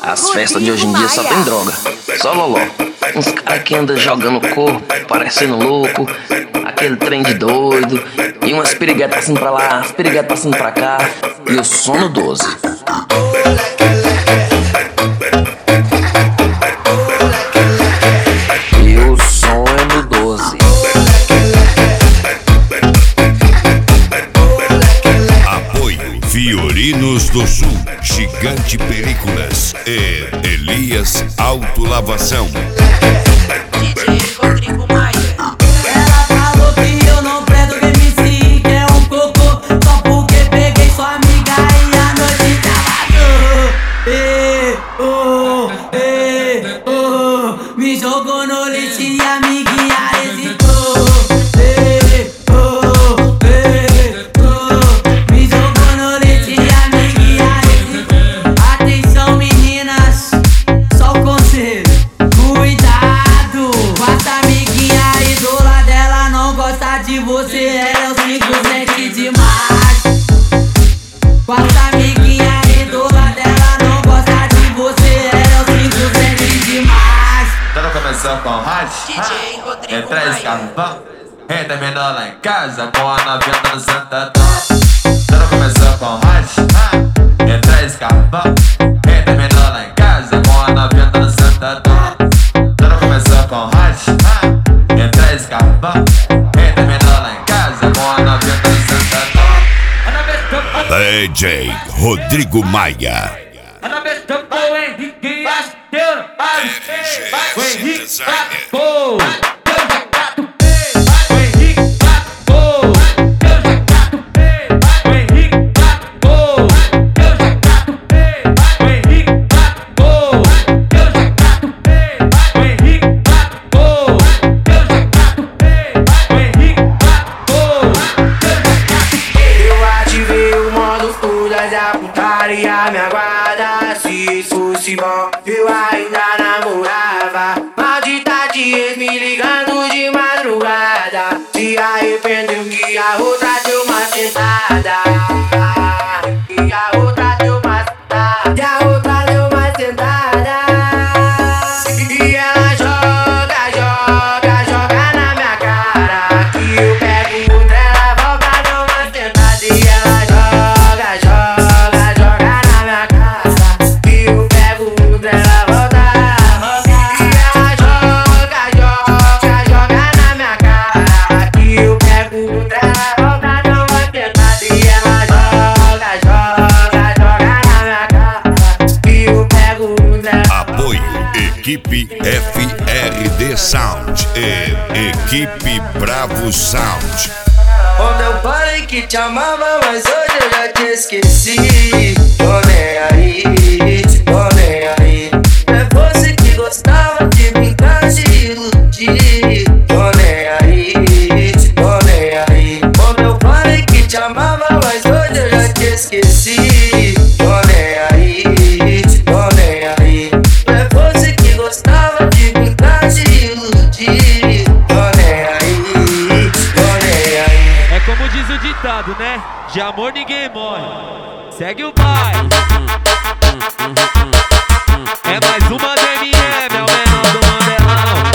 As festas de hoje em dia só tem droga, só loló. Uns caras que andam jogando corpo, parecendo louco, aquele trem de doido, e umas piriguetas passando pra lá, as piriguetas passando pra cá, e o som no 12. E o som é no 12. Apoio Fiorinos do Sul, Gigante Películas e Elias Autolavação. DJ Rodrigo Maia. Ela falou que eu não prendo MC, que é um cocô, só porque peguei sua amiga e a noite tava me jogou no lixo e a amiguinha hesitou. Me jogou no lixo e a amiguinha hesitou. Atenção meninas, só o conselho, cuidado com essa amiguinha idola dela, não gosta de você, ela é o simplesmente demais. Com essa amiguinha idola dela, não gosta de você, ela é o simplesmente demais. Tudo começou com rádio, DJ Rodrigo entra Maia. escarvão, renda menor lá em casa com a novinha no Santa Tom. Tudo começou com rádio, entra escarvão, renda menor lá em casa com a novinha no Santa Tom. Tudo começou com rádio, entra escarvão, renda menor lá em casa com a novinha no Santa Tom. DJ Rodrigo Maia. RGS Designer. Eu ativei o modo fúria da putaria, me aguarda. Se fosse bom, eu ainda namorava. Maldita dias me ligando de madrugada. Se arrependeu que a outra deu uma sentada. E a outra deu uma sentada. E a outra deu uma sentada. E ela joga na minha cara. Que eu pego outra, ela volta, deu uma sentada. E ela joga na minha cara. Que eu pego outra, ela volta. E ela joga na minha cara. Que eu pego outra, ela volta, deu uma sentada. E ela joga na minha cara. Que eu pego outra. Apoio Equipe FRD Sound e Equipe Bravo Sound. Ontem eu falei que te amava, mas hoje eu já te esqueci. Tô nem aí, tô nem aí. É você que gostava de brincar, de iludir. Tô nem aí, tô nem aí. Ontem eu falei que te amava, mas hoje eu já te esqueci. Tô nem aí, tô nem aí. É você que gostava de brincar, de iludir. Tô nem aí, tô nem aí. É como diz o ditado, né? De amor ninguém morre. Segue o baile. É mais uma do MM, é o menor do Mandelão.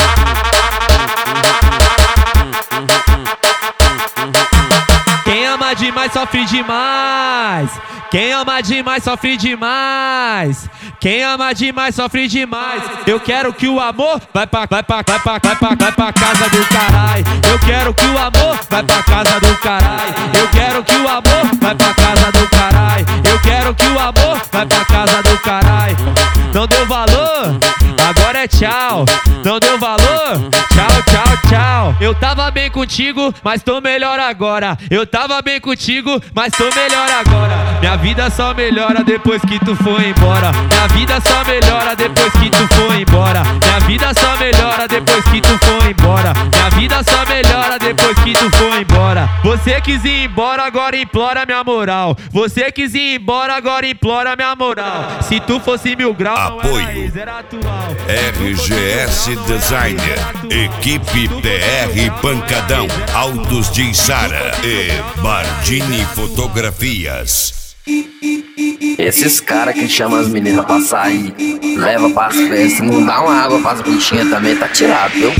Quem ama demais sofre demais. Quem ama demais sofre demais. Quem ama demais sofre demais. Eu quero que o amor vai pra casa do caralho. Eu quero que o amor vai pra casa do caralho. Eu quero que o amor vai pra casa do caralho. Eu quero que o amor vai pra casa do caralho. Não deu valor? Agora é tchau. Não deu valor? Tchau, tchau, tchau. Eu tava bem contigo, mas tô melhor agora. Eu tava bem contigo, mas tô melhor agora. Minha vida só melhora depois que tu for embora. Minha vida só melhora depois que tu for embora. Minha vida só melhora depois que tu for embora. Minha vida só melhora depois que tu for embora. Você quis ir embora, agora implora minha moral. Você quis ir embora, agora implora minha moral. Se tu fosse 1000 graus, não Apoio era ex, era atual. RGS Designer, Equipe PR Pancadão, Autos de Içara e Bardini Fotografias. Esses caras que chamam as meninas pra sair, leva pras festas, não dá uma água pras bichinhas também, tá tirado, viu?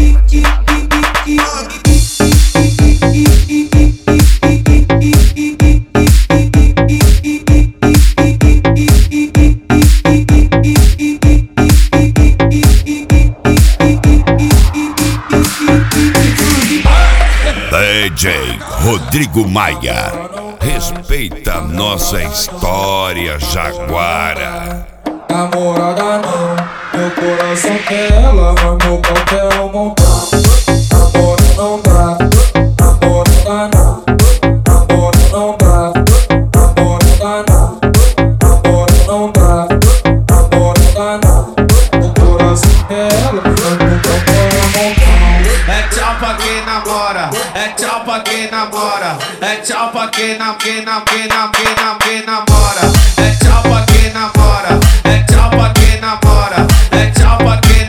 DJ Rodrigo Maia, respeita nossa história jaguara. Namorada não, meu coração quer ela, mas meu pau quer um montão. Namora não dá, namorada não, namora não dá, namorada não, namora não dá, namorada não. Meu coração quer ela, mas meu pau quer um montão. É tchau pra quem namora, é tchau pra quem namora, é tchau pra quem namora, é tchau pra quem namora, é tchau pra quem namora, é tchau pra quem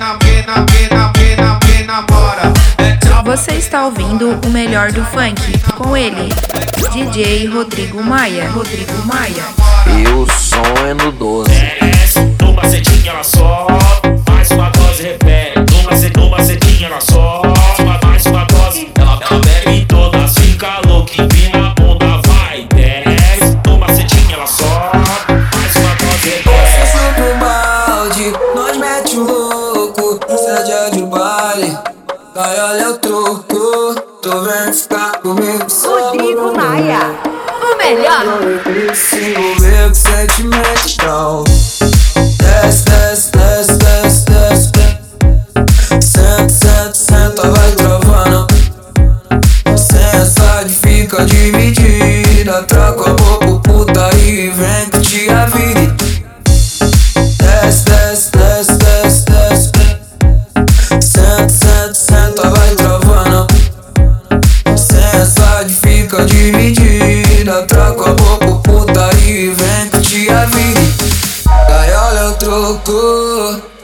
namora, é tchau. Você está ouvindo o melhor do funk com ele, DJ Rodrigo Maia. Rodrigo Maia. E o som é no 12. Desce, numa cedinha ela só, faz uma dose, repete. Numa cedinha ela só, faz uma dose. Ela bebe toda, fica louca, empina a bunda, vai. Desce, numa cedinha ela só, faz uma dose, repete. Só pro balde, nós mete o louco, sede de baile. Vai, olha o troco, tô vendo ficar comigo só. Rodrigo Maia, o melhor. Se envolver com sentimentos, não. Desce, desce, desce, desce, desce. Senta, senta, senta, vai travando. Sensa de fica dividida. Troca a boca, puta e vem curtir a vida. Desce, desce, desce, desce, desce. Senta, senta, senta, vai travando. Sensa de fica dividida. Troca a boca, puta e vem curtir a vida. Vai, olha o troco,